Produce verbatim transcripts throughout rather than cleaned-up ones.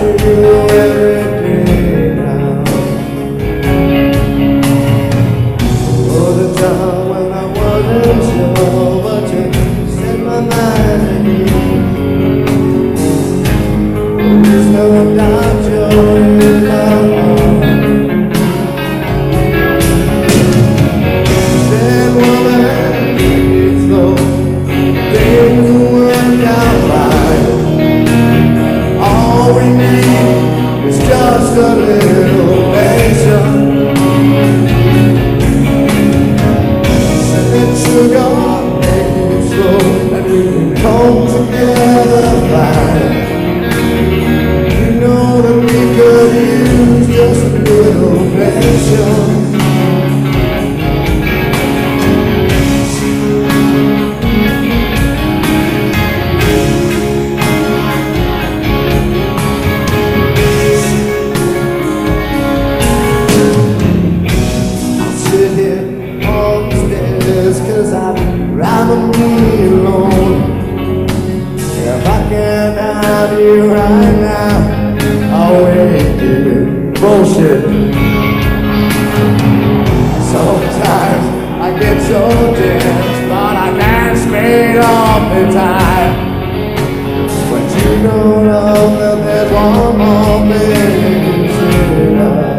you every day now. Oh, the time when I wasn't sure, but you set my mind at ease. There's no doubt you're in my heart. Said, woman, take it slow. Things will work out right. All we need is just a little patience. Said, sugar, take it slow, and we can come together fine. You know that we could use just a little patience. Cause I'd rather be alone. If I can't have you right now, I'll wait, dude. Bullshit. Sometimes I get so tense, but I can't speed up the time. But you don't know that there's one more thing to say.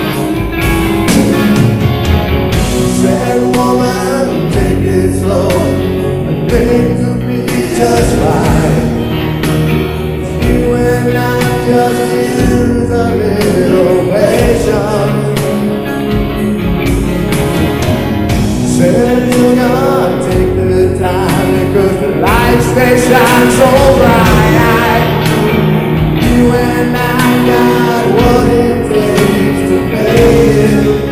Said, woman, take it slow, and things will be just fine. You and I just use a little patience. Said, you're gonna take the time, because the lights they shine so bright. You and I got what it takes to make it.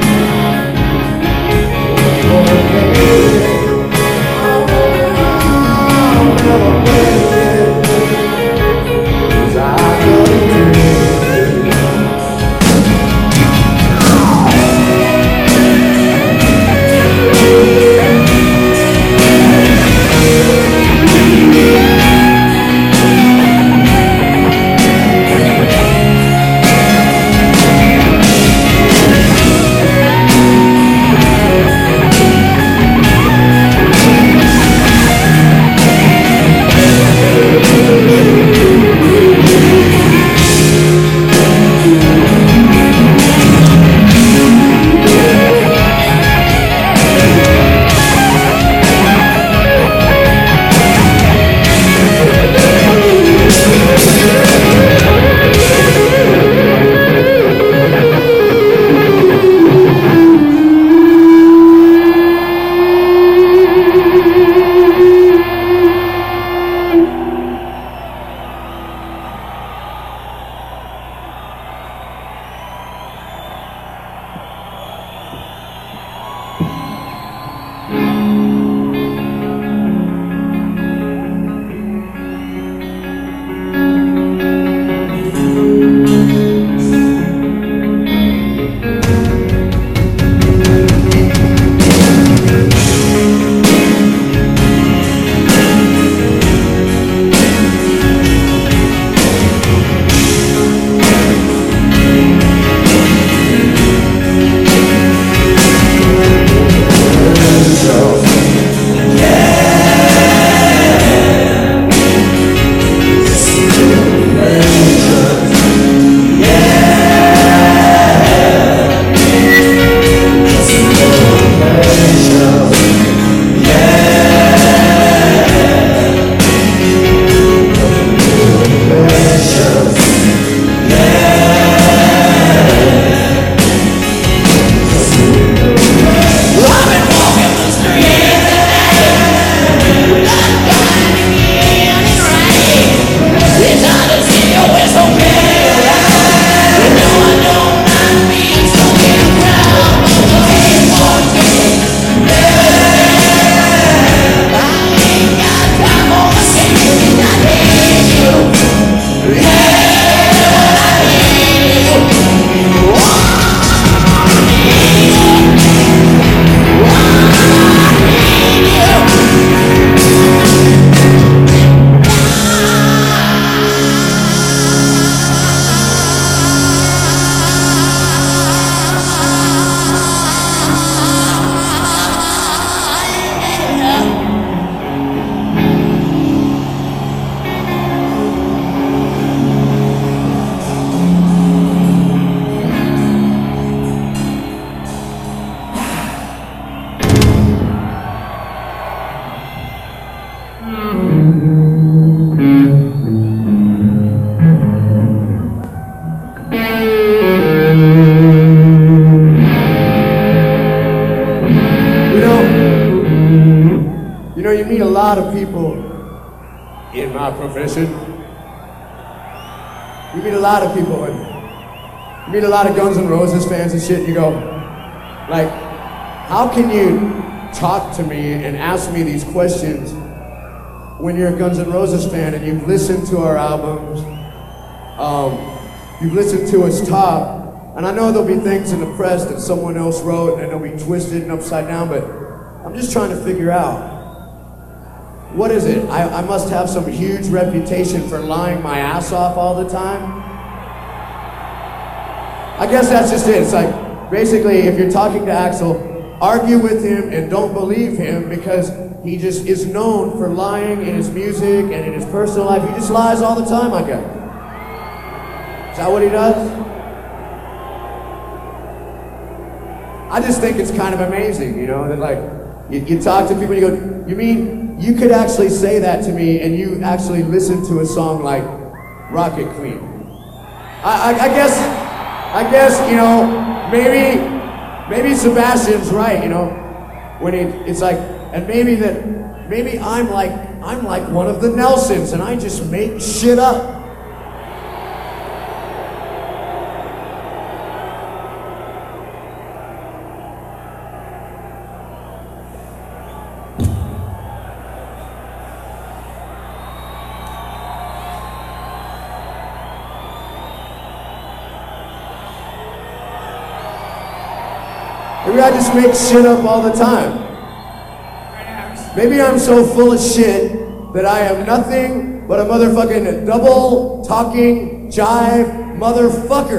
You know, you meet a lot of people in my profession. You meet a lot of people, and you meet a lot of Guns N' Roses fans and shit. And you go, like, how can you talk to me and ask me these questions when you're a Guns N' Roses fan and you've listened to our albums, um, you've listened to us talk, and I know there'll be things in the press that someone else wrote and they'll be twisted and upside down, but I'm just trying to figure out, what is it? I, I must have some huge reputation for lying my ass off all the time? I guess that's just it. It's like, basically, if you're talking to Axl, argue with him and don't believe him because he just is known for lying in his music and in his personal life. He just lies all the time, I guess. Is that what he does? I just think it's kind of amazing, you know, that like, you, you talk to people and you go, you mean you could actually say that to me and you actually listen to a song like Rocket Queen? I, I, I guess, I guess, you know, maybe, maybe Sebastian's right, you know, when he, it's like, and maybe that, maybe I'm like, I'm like one of the Nelsons and I just make shit up. Maybe I just make shit up all the time. Maybe I'm so full of shit that I am nothing but a motherfucking double talking jive motherfucker.